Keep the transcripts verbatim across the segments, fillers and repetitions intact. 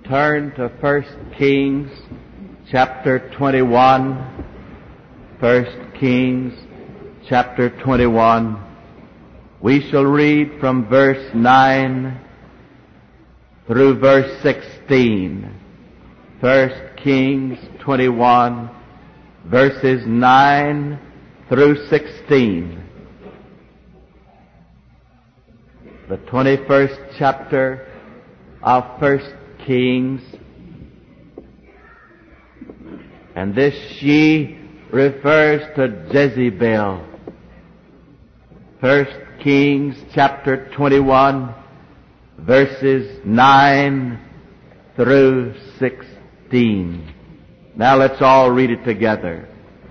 turn to First Kings chapter twenty-one. First Kings chapter twenty-one. We shall read from verse nine through verse sixteen. First Kings twenty-one, verses nine through sixteen. The twenty-first chapter of First Kings. And this she refers to Jezebel. First Kings chapter twenty-one, verses nine through sixteen. Now let's all read it together.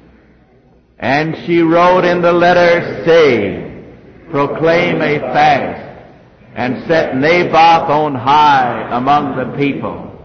And she wrote in the letter, saying, Proclaim a fast, and set Naboth on high among the people,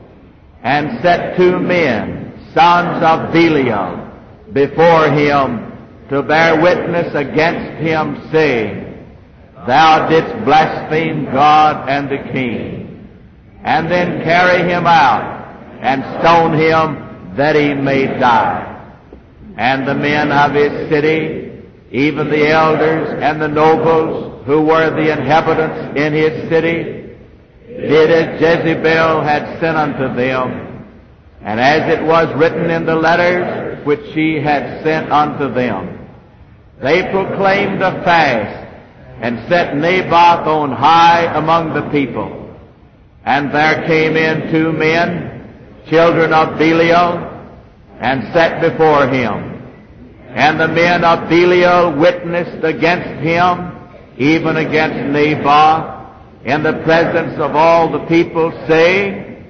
and set two men, sons of Belial, before him to bear witness against him, saying, Thou didst blaspheme God and the king. And then carry him out, and stone him that he may die. And the men of his city, even the elders and the nobles, who were the inhabitants in his city, did as Jezebel had sent unto them, and as it was written in the letters which she had sent unto them. They proclaimed a fast, and set Naboth on high among the people. And there came in two men, children of Belial, and sat before him. And the men of Belial witnessed against him, even against Naboth, in the presence of all the people, saying,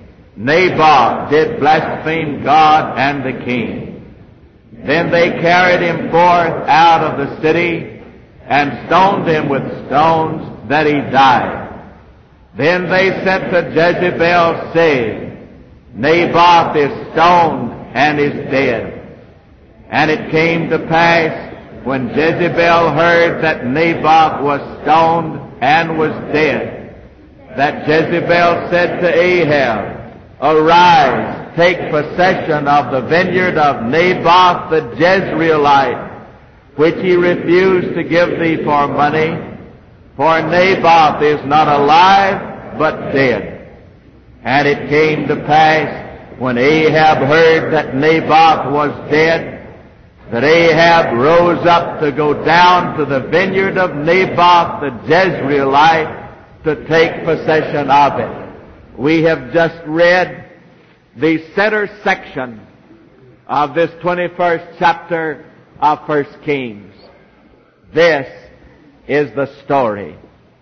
Naboth did blaspheme God and the king. Then they carried him forth out of the city, and stoned him with stones that he died. Then they sent to Jezebel, saying, Naboth is stoned and is dead. And it came to pass, when Jezebel heard that Naboth was stoned and was dead, that Jezebel said to Ahab, Arise, take possession of the vineyard of Naboth the Jezreelite, which he refused to give thee for money, for Naboth is not alive, but dead. And it came to pass, when Ahab heard that Naboth was dead, that Ahab rose up to go down to the vineyard of Naboth the Jezreelite to take possession of it. We have just read the center section of this twenty-first chapter of First Kings. This is the story.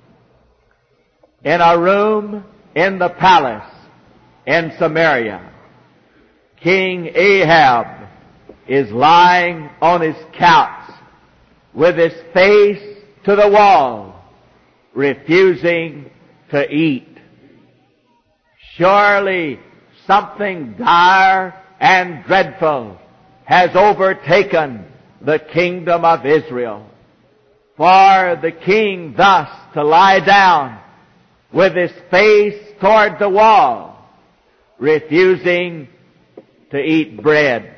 In a room in the palace in Samaria, King Ahab is lying on his couch with his face to the wall, refusing to eat. Surely something dire and dreadful has overtaken the kingdom of Israel. For the king thus to lie down with his face toward the wall, refusing to eat bread.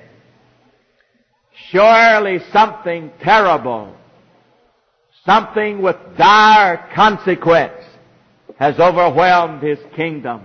Surely something terrible, something with dire consequence has overwhelmed his kingdom.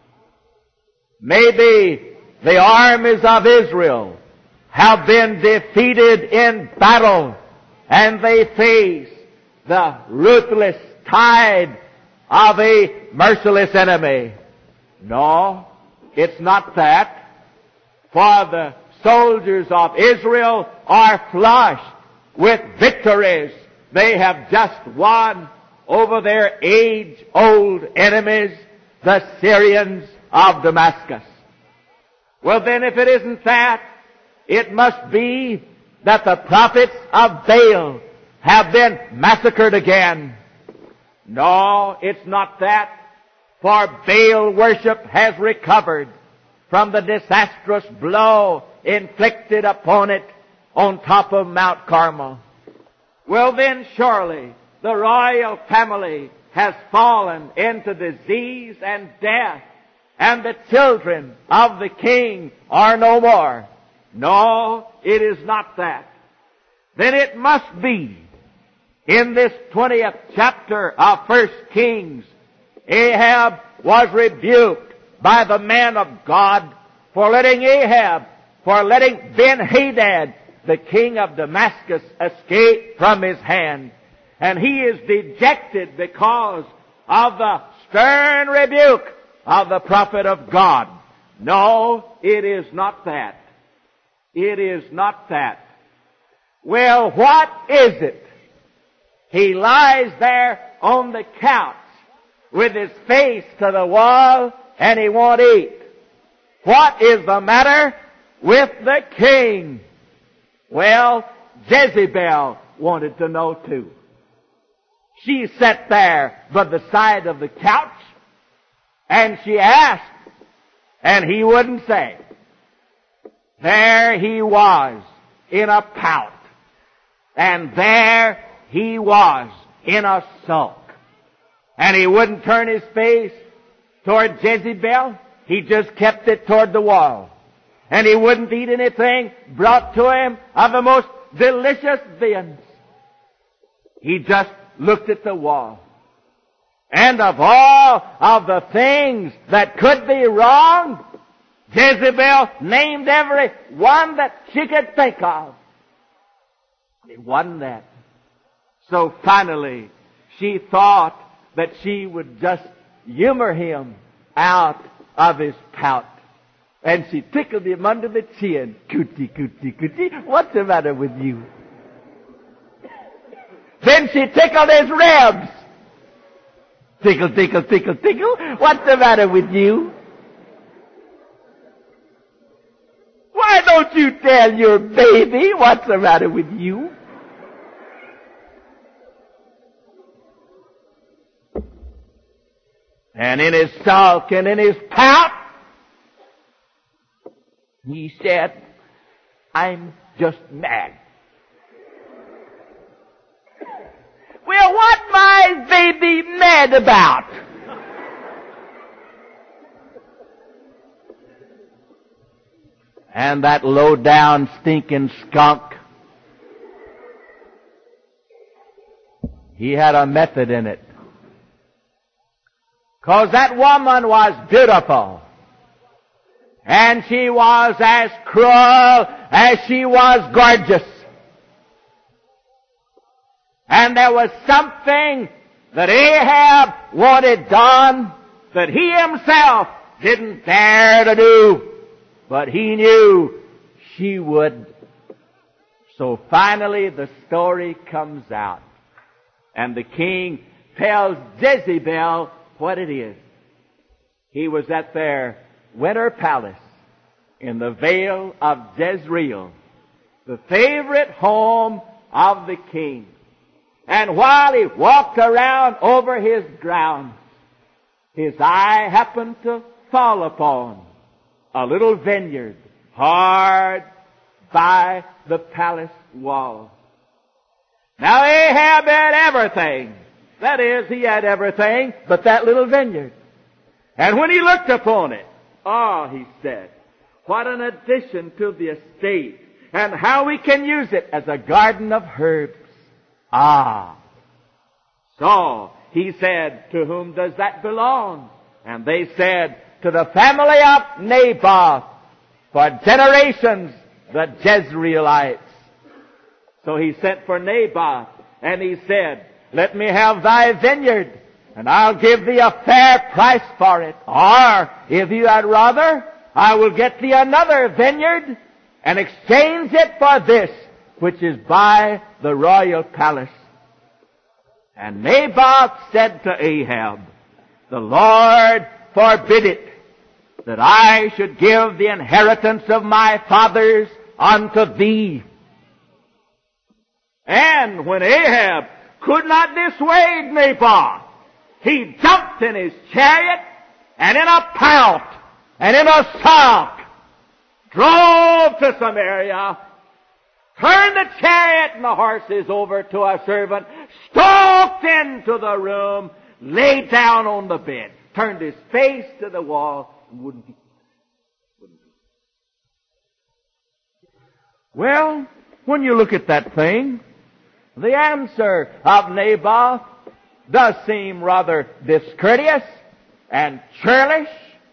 Maybe the armies of Israel have been defeated in battle, and they face the ruthless tide of a merciless enemy. No, it's not that. For the soldiers of Israel are flushed with victories they have just won over their age-old enemies, the Syrians of Damascus. Well then, if it isn't that, it must be that the prophets of Baal have been massacred again. No, it's not that, for Baal worship has recovered from the disastrous blow inflicted upon it on top of Mount Carmel. Well then, surely the royal family has fallen into disease and death and the children of the king are no more. No, it is not that. Then it must be in this twentieth chapter of First Kings, Ahab was rebuked by the man of God for letting Ahab, for letting Ben-Hadad, the king of Damascus, escape from his hand. And he is dejected because of the stern rebuke of the prophet of God. No, it is not that. It is not that. Well, what is it? He lies there on the couch with his face to the wall and he won't eat. What is the matter with the king? Well, Jezebel wanted to know too. She sat there by the side of the couch and she asked, and he wouldn't say. There he was in a pout, and there he was in a sulk. And he wouldn't turn his face toward Jezebel. He just kept it toward the wall. And he wouldn't eat anything brought to him of the most delicious viands. He just looked at the wall. And of all of the things that could be wrong, Jezebel named every one that she could think of. It wasn't that. So finally, she thought that she would just humor him out of his pout. And she tickled him under the chin. Cootie, cootie, cootie. What's the matter with you? Then she tickled his ribs. Tickle, tickle, tickle, tickle. What's the matter with you? Why don't you tell your baby what's the matter with you? And in his sulk and in his pout, he said, I'm just mad. Well, what my baby mad about? And that low-down, stinking skunk, he had a method in it. 'Cause that woman was beautiful. And she was as cruel as she was gorgeous. And there was something that Ahab wanted done that he himself didn't dare to do. But he knew she would. So finally the story comes out. And the king tells Jezebel what it is. He was at their winter palace in the Vale of Jezreel, the favorite home of the king. And while he walked around over his grounds, his eye happened to fall upon a little vineyard hard by the palace wall. Now Ahab had everything. That is, he had everything but that little vineyard. And when he looked upon it, oh, he said, what an addition to the estate, and how we can use it as a garden of herbs. Ah. So, he said, to whom does that belong? And they said, to the family of Naboth, for generations the Jezreelites. So he sent for Naboth, and he said, let me have thy vineyard, and I'll give thee a fair price for it. Or, if you had rather, I will get thee another vineyard, and exchange it for this, which is by the royal palace. And Naboth said to Ahab, the Lord forbid it, that I should give the inheritance of my fathers unto thee. And when Ahab could not dissuade Naboth, he jumped in his chariot, and in a pout, and in a sulk, drove to Samaria, turned the chariot and the horses over to a servant, stalked into the room, laid down on the bed. turned his face to the wall, and wouldn't eat. Wouldn't eat. Well, when you look at that thing, the answer of Naboth does seem rather discourteous and churlish.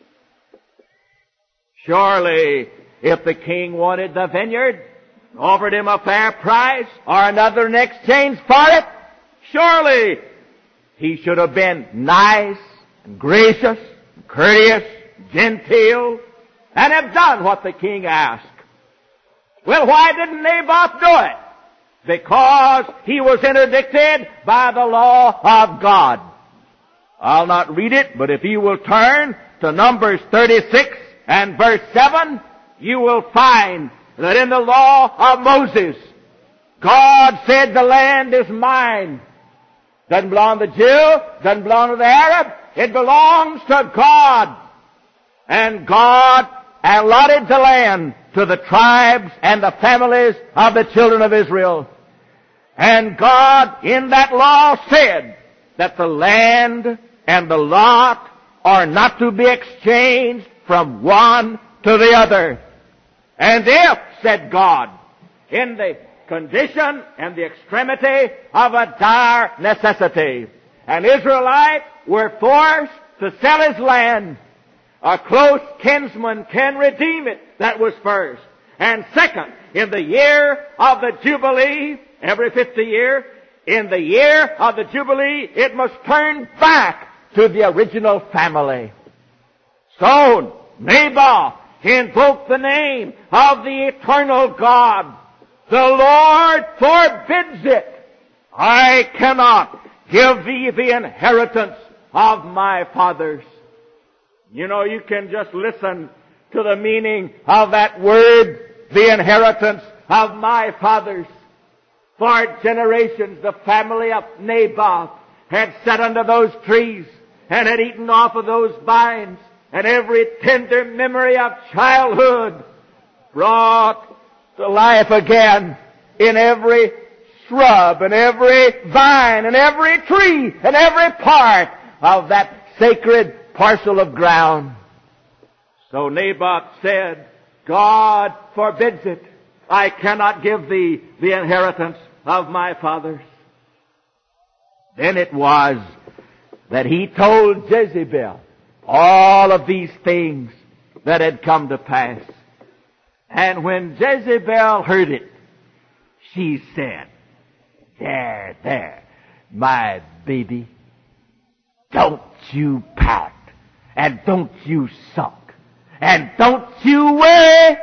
Surely, if the king wanted the vineyard, offered him a fair price or another in exchange for it, surely he should have been nice and gracious, and courteous, genteel, and have done what the king asked. Well, why didn't Naboth do it? Because he was interdicted by the law of God. I'll not read it, but if you will turn to Numbers thirty-six and verse seven, you will find that in the law of Moses, God said the land is mine. Doesn't belong to the Jew, doesn't belong to the Arab. It belongs to God. And God allotted the land to the tribes and the families of the children of Israel. And God in that law said that the land and the lot are not to be exchanged from one to the other. And if, said God, in the condition and the extremity of a dire necessity, an Israelite were forced to sell his land, a close kinsman can redeem it. That was first. And second, in the year of the Jubilee, every fifty year, in the year of the Jubilee, it must turn back to the original family. So, Naboth invoked the name of the eternal God. The Lord forbids it. I cannot give thee the inheritance of my fathers. You know, you can just listen to the meaning of that word, the inheritance of my fathers. For generations, the family of Naboth had sat under those trees and had eaten off of those vines, and every tender memory of childhood brought to life again in every shrub and every vine and every tree and every part of that sacred parcel of ground. So Naboth said, God forbids it. I cannot give thee the inheritance of my fathers. Then it was that he told Jezebel all of these things that had come to pass. And when Jezebel heard it, she said, There, there, my baby, don't you pout, and don't you sulk, and don't you worry.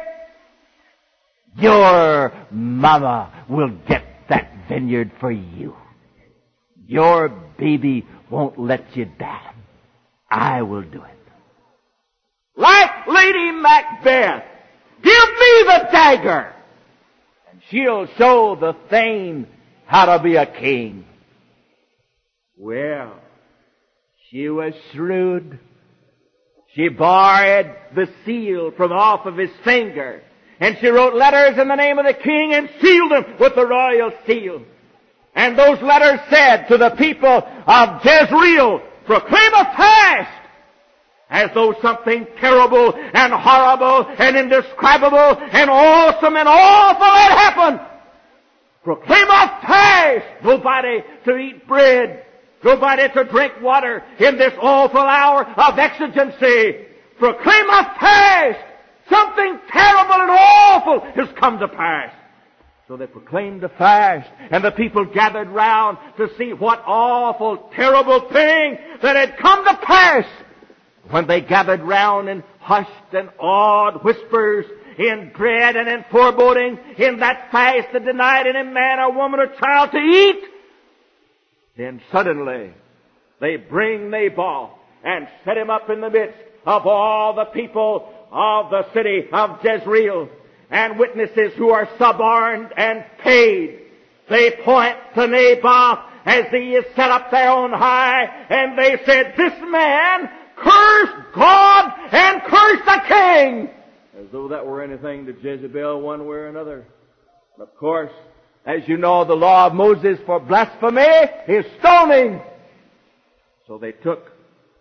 Your mama will get that vineyard for you. Your baby won't let you down. I will do it. Like Lady Macbeth, give me the dagger, and she'll show the Thane how to be a king. Well, she was shrewd. She borrowed the seal from off of his finger, and she wrote letters in the name of the king and sealed them with the royal seal. And those letters said to the people of Jezreel, proclaim a fast, as though something terrible and horrible and indescribable and awesome and awful had happened. Proclaim a fast. Nobody to eat bread. Nobody to drink water in this awful hour of exigency. Proclaim a fast. Something terrible and awful has come to pass. So they proclaimed a fast, and the people gathered round to see what awful, terrible thing that had come to pass. When they gathered round in hushed and awed whispers, in dread and in foreboding, in that fast that denied any man or woman or child to eat, then suddenly they bring Naboth and set him up in the midst of all the people of the city of Jezreel, and witnesses who are suborned and paid. They point to Naboth as he is set up there on high, and they said, this man cursed God and cursed the king. As though that were anything to Jezebel one way or another. Of course, as you know, the law of Moses for blasphemy is stoning. So they took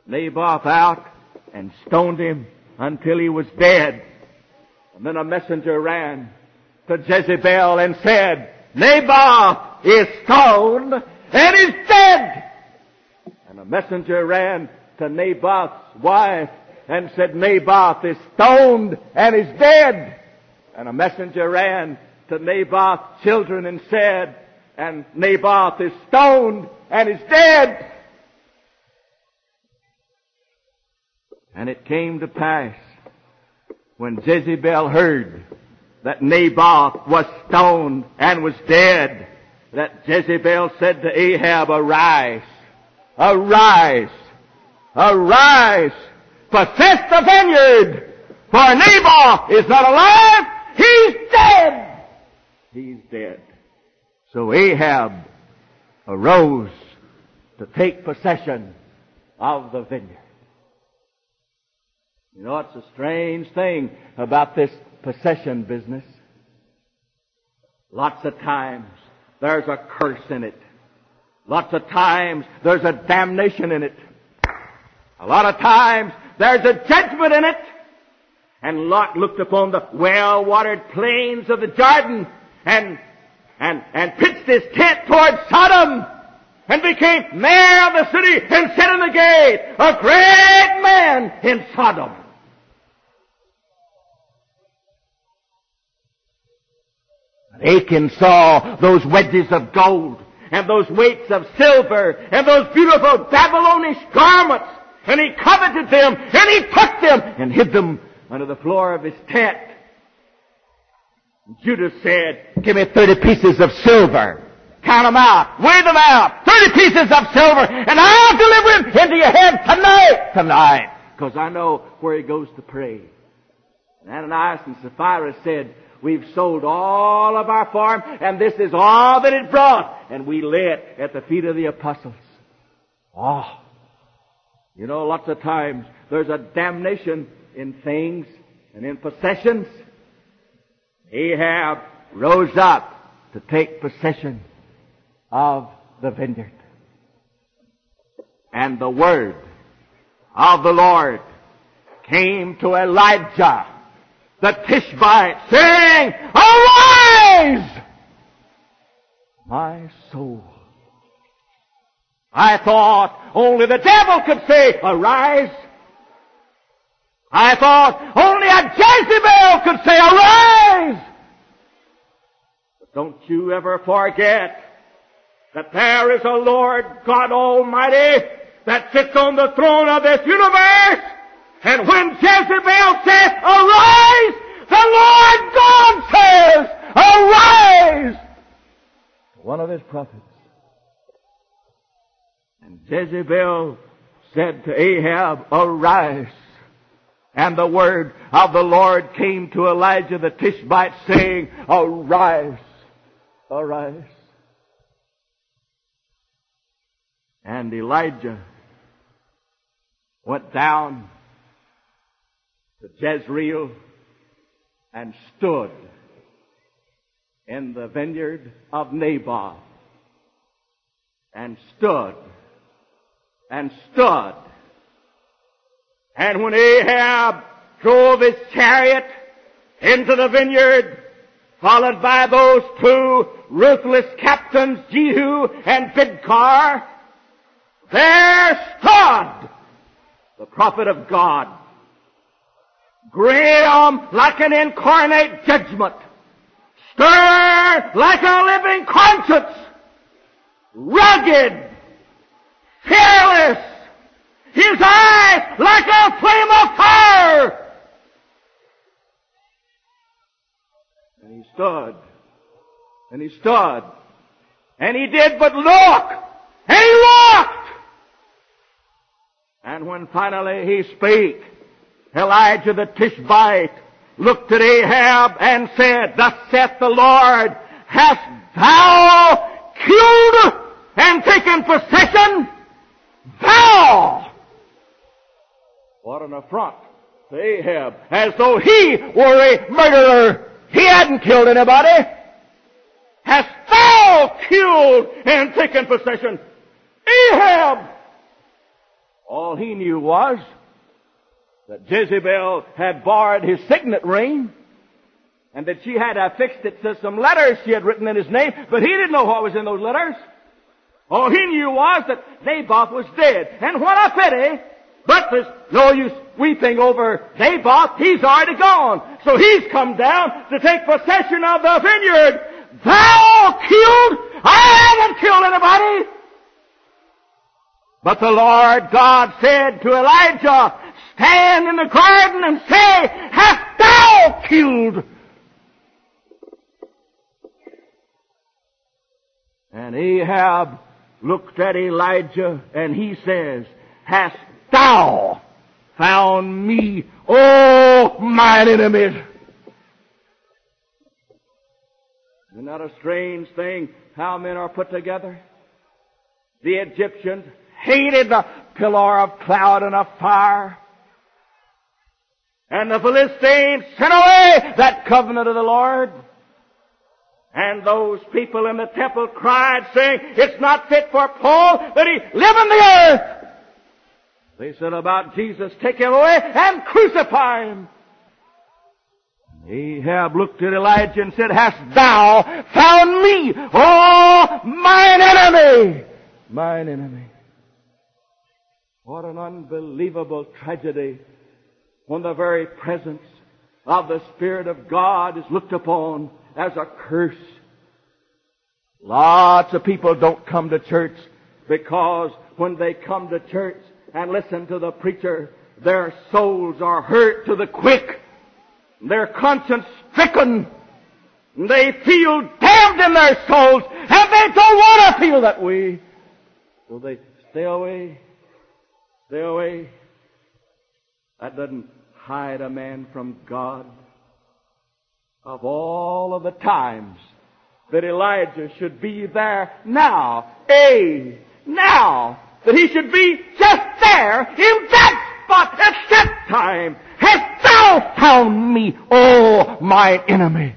Naboth out and stoned him until he was dead. And then a messenger ran to Jezebel and said, Naboth is stoned and is dead. And a messenger ran to Naboth's wife and said, Naboth is stoned and is dead. And a messenger ran to Naboth's children and said, and Naboth is stoned and is dead. And it came to pass, when Jezebel heard that Naboth was stoned and was dead, that Jezebel said to Ahab, Arise, arise, arise, possess the vineyard, for Naboth is not alive, he's dead. He's dead. So Ahab arose to take possession of the vineyard. You know, it's a strange thing about this possession business. Lots of times there's a curse in it. Lots of times there's a damnation in it. A lot of times there's a judgment in it. And Lot looked upon the well-watered plains of the Jordan and and and pitched his tent toward Sodom and became mayor of the city and sat in the gate, a great man in Sodom. Achan saw those wedges of gold and those weights of silver and those beautiful Babylonish garments, and he coveted them and he took them and hid them under the floor of his tent. Judah said, Give me thirty pieces of silver. Count them out. Weigh them out. Thirty pieces of silver, and I'll deliver him into your hand tonight. Tonight. Because I know where he goes to pray. And Ananias and Sapphira said, We've sold all of our farm, and this is all that it brought. And we lay it at the feet of the apostles. Oh. You know, lots of times there's a damnation in things and in possessions. Ahab rose up to take possession of the vineyard. And the word of the Lord came to Elijah the Tishbite, saying, Arise, my soul. I thought only the devil could say, Arise. I thought only a Jezebel could say, Arise. But don't you ever forget that there is a Lord God Almighty that sits on the throne of this universe. And when Jezebel says, Arise, the Lord God says, Arise. One of his prophets. And Jezebel said to Ahab, Arise. And the word of the Lord came to Elijah the Tishbite, saying, Arise, arise. And Elijah went down to Jezreel and stood in the vineyard of Naboth. And stood and stood. And when Ahab drove his chariot into the vineyard, followed by those two ruthless captains, Jehu and Bidkar, there stood the prophet of God, grim like an incarnate judgment, stern like a living conscience, rugged, fearless, his eyes like a flame of fire. And he stood, and he stood, and he did but look, and he looked. And when finally he spake, Elijah the Tishbite looked at Ahab and said, Thus saith the Lord, Hast thou killed and taken possession? Thou! What an affront to Ahab, as though he were a murderer. He hadn't killed anybody. Hast thou killed and taken possession? Ahab! All he knew was that Jezebel had borrowed his signet ring and that she had affixed it to some letters she had written in his name, but he didn't know what was in those letters. All he knew was that Naboth was dead. And what a pity! But there's no use weeping over Naboth. He's already gone. So he's come down to take possession of the vineyard. Thou killed? I haven't killed anybody. But the Lord God said to Elijah, stand in the garden and say, hast thou killed? And Ahab looked at Elijah and he says, hast thou found me, O mine enemies? Isn't that a strange thing how men are put together? The Egyptians hated the pillar of cloud and of fire. And the Philistines sent away that covenant of the Lord. And those people in the temple cried, saying, it's not fit for Paul that he live in the earth. They said about Jesus, take him away and crucify him. Ahab looked at Elijah and said, hast thou found me, oh, mine enemy? Mine enemy. What an unbelievable tragedy when the very presence of the Spirit of God is looked upon as a curse. Lots of people don't come to church because when they come to church and listen to the preacher, their souls are hurt to the quick. Their conscience stricken. They feel damned in their souls and they don't want to feel that way. So they stay away. Stay away. That doesn't hide a man from God. Of all of the times that Elijah should be there now, a now, that he should be just there in that spot at that time, hast thou found me, oh, my enemy?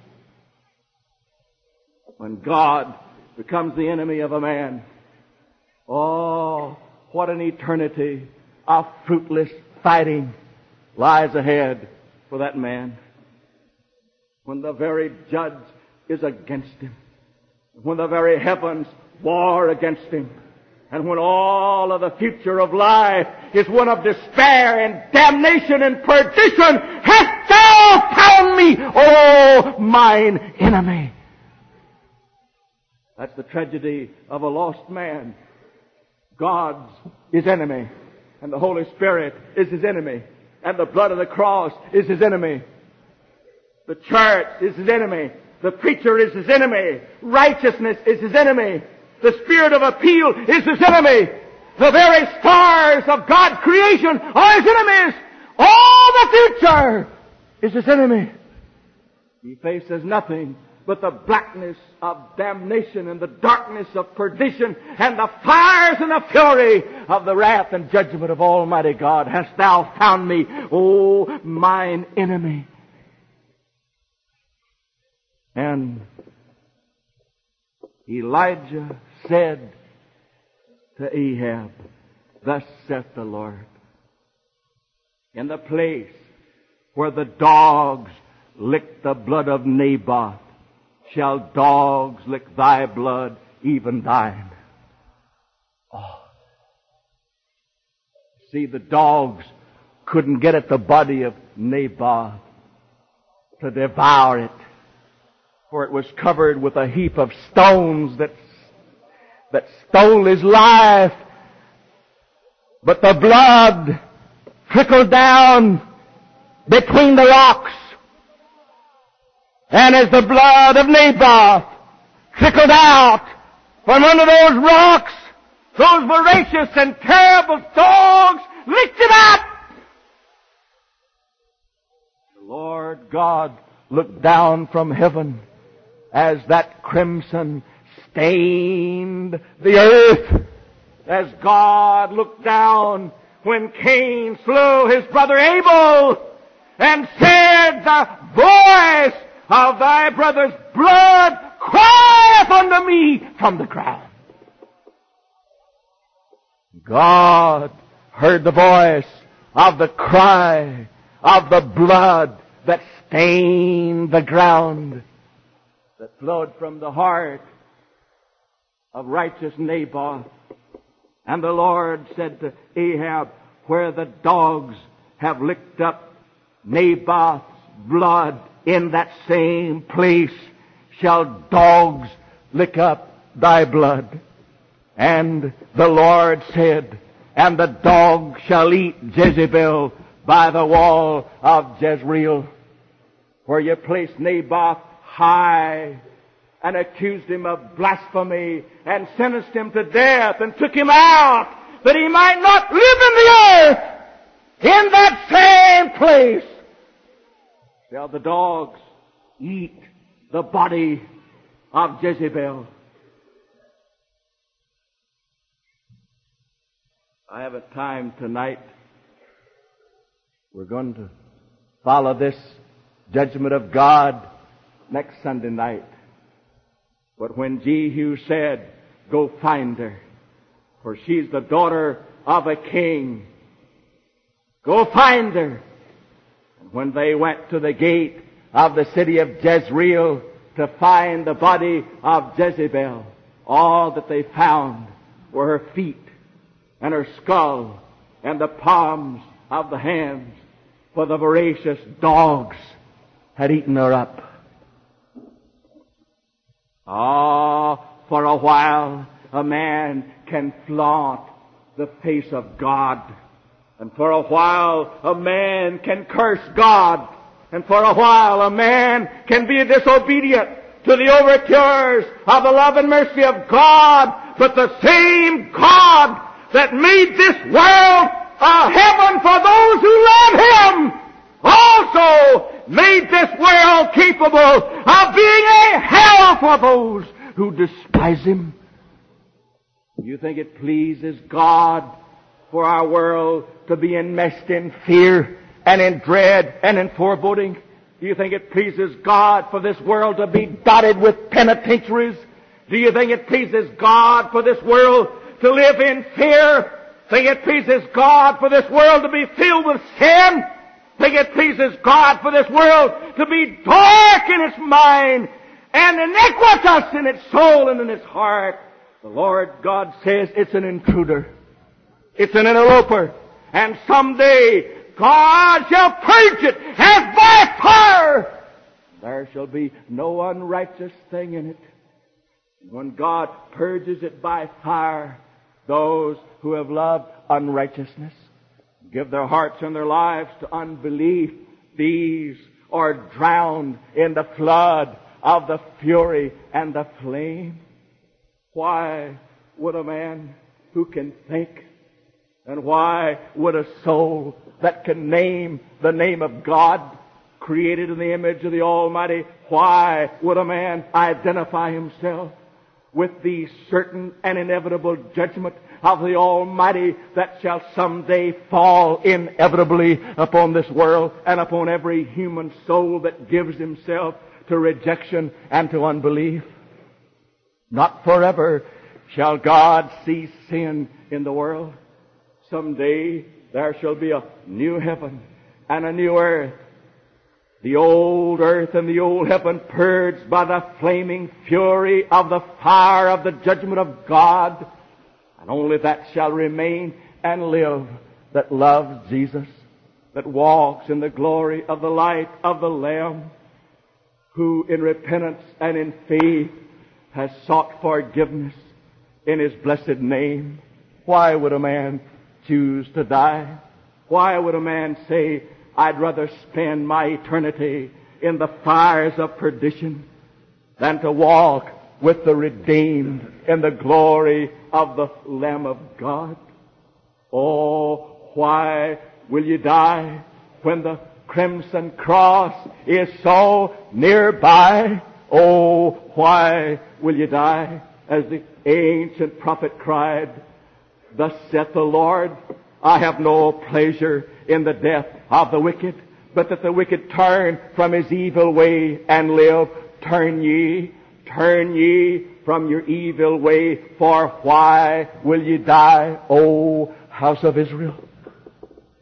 When God becomes the enemy of a man, oh, what an eternity of fruitless fighting lies ahead for that man. When the very judge is against him. When the very heavens war against him. And when all of the future of life is one of despair and damnation and perdition, hast thou found me, O mine enemy? That's the tragedy of a lost man. God's his enemy. And the Holy Spirit is his enemy. And the blood of the cross is his enemy. The church is his enemy. The preacher is his enemy. Righteousness is his enemy. The spirit of appeal is his enemy. The very stars of God's creation are his enemies. All the future is his enemy. He faces nothing but the blackness of damnation and the darkness of perdition and the fires and the fury of the wrath and judgment of Almighty God. Hast thou found me, O mine enemy? And Elijah said to Ahab, thus saith the Lord, in the place where the dogs licked the blood of Naboth, shall dogs lick thy blood, even thine. Oh. See, the dogs couldn't get at the body of Naboth to devour it, for it was covered with a heap of stones that, that stole his life. But the blood trickled down between the rocks. And as the blood of Naboth trickled out from under those rocks, those voracious and terrible dogs licked it up. The Lord God looked down from heaven as that crimson stained the earth, as God looked down when Cain slew his brother Abel, and said, the voice of thy brother's blood crieth unto me from the ground. God heard the voice of the cry of the blood that stained the ground, that flowed from the heart of righteous Naboth. And the Lord said to Ahab, where the dogs have licked up Naboth's blood, in that same place shall dogs lick up thy blood. And the Lord said, and the dogs shall eat Jezebel by the wall of Jezreel, where you placed Naboth high and accused him of blasphemy and sentenced him to death and took him out that he might not live in the earth. In that same place shall the dogs eat the body of Jezebel. I haven't time tonight. We're going to follow this judgment of God next Sunday night. But when Jehu said, go find her, for she's the daughter of a king, go find her. And when they went to the gate of the city of Jezreel to find the body of Jezebel, all that they found were her feet and her skull and the palms of the hands, for the voracious dogs had eaten her up. Ah, for a while a man can flaunt the face of God, and for a while a man can curse God, and for a while a man can be disobedient to the overtures of the love and mercy of God. But the same God that made this world a heaven for those who love Him also made this world capable of being a hell for those who despise Him. You think it pleases God for our world to be enmeshed in fear and in dread and in foreboding? Do you think it pleases God for this world to be dotted with penitentiaries? Do you think it pleases God for this world to live in fear? Think it pleases God for this world to be filled with sin? Think it pleases God for this world to be dark in its mind and iniquitous in its soul and in its heart? The Lord God says it's an intruder. It's an interloper. And someday God shall purge it as by fire. There shall be no unrighteous thing in it. When God purges it by fire, those who have loved unrighteousness, give their hearts and their lives to unbelief, these are drowned in the flood of the fury and the flame. Why would a man who can think, and why would a soul that can name the name of God, created in the image of the Almighty, why would a man identify himself with the certain and inevitable judgment of the Almighty that shall someday fall inevitably upon this world and upon every human soul that gives himself to rejection and to unbelief? Not forever shall God cease sin in the world. Someday there shall be a new heaven and a new earth. The old earth and the old heaven purged by the flaming fury of the fire of the judgment of God. And only that shall remain and live that loves Jesus, that walks in the glory of the light of the Lamb, who in repentance and in faith has sought forgiveness in His blessed name. Why would a man choose to die? Why would a man say, I'd rather spend my eternity in the fires of perdition than to walk with the redeemed in the glory of the Lamb of God? Oh, why will you die when the crimson cross is so nearby? Oh, why will you die? As the ancient prophet cried, thus saith the Lord, I have no pleasure in the death of the wicked, but that the wicked turn from his evil way and live. Turn ye, turn ye from your evil way, for why will ye die, O house of Israel?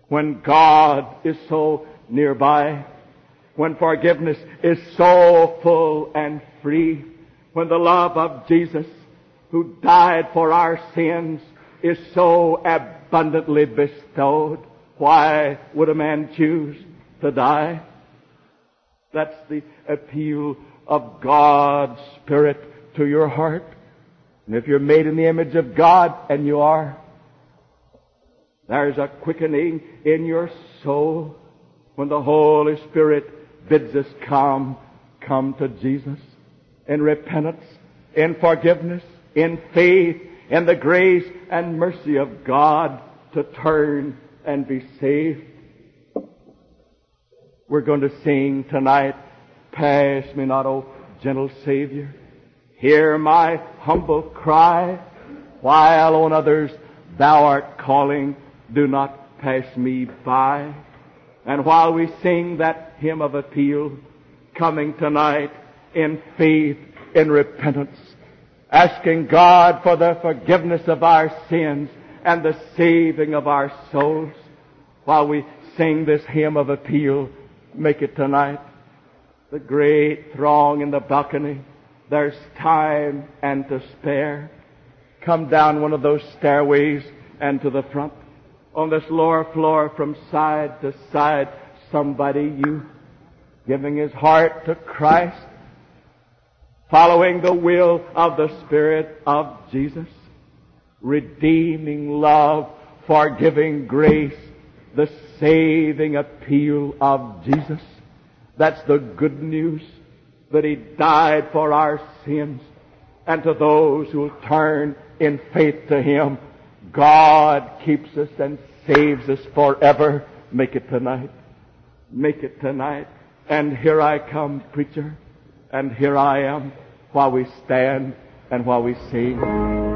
when God is so nearby, when forgiveness is so full and free, when the love of Jesus, who died for our sins, is so abundantly bestowed, why would a man choose to die? That's the appeal of God's Spirit to your heart. And if you're made in the image of God, and you are, there's a quickening in your soul when the Holy Spirit bids us come, come to Jesus in repentance, in forgiveness, in faith, in the grace and mercy of God to turn and be saved. We're going to sing tonight, "Pass me not, O gentle Savior. Hear my humble cry. While on others thou art calling, do not pass me by." And while we sing that hymn of appeal, coming tonight in faith, in repentance, asking God for the forgiveness of our sins and the saving of our souls, while we sing this hymn of appeal, make it tonight. The great throng in the balcony, there's time and to spare. Come down one of those stairways and to the front. On this lower floor from side to side, somebody you giving his heart to Christ, following the will of the Spirit of Jesus, redeeming love, forgiving grace, the saving appeal of Jesus. That's the good news, that He died for our sins. And to those who will turn in faith to Him, God keeps us and saves us forever. Make it tonight. Make it tonight. And here I come, preacher, and here I am, while we stand and while we sing.